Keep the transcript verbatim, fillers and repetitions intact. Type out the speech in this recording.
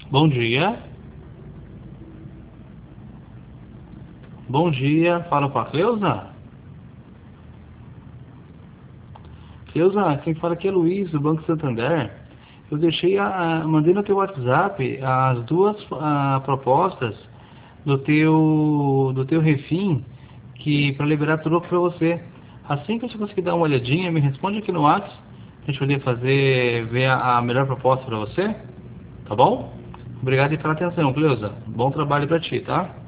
Bom dia. Bom dia. Fala com a Cleusa? Cleusa, quem fala aqui é Luiz, do Banco Santander. Eu deixei a, a- mandei no teu WhatsApp as duas ah, propostas do teu do teu refim que para liberar troco para você. Assim que você conseguir dar uma olhadinha, me responde aqui no WhatsApp, a gente poder fazer ver a, a melhor proposta para você, tá bom? Obrigado e pela atenção, Cleusa. Bom trabalho para ti, tá?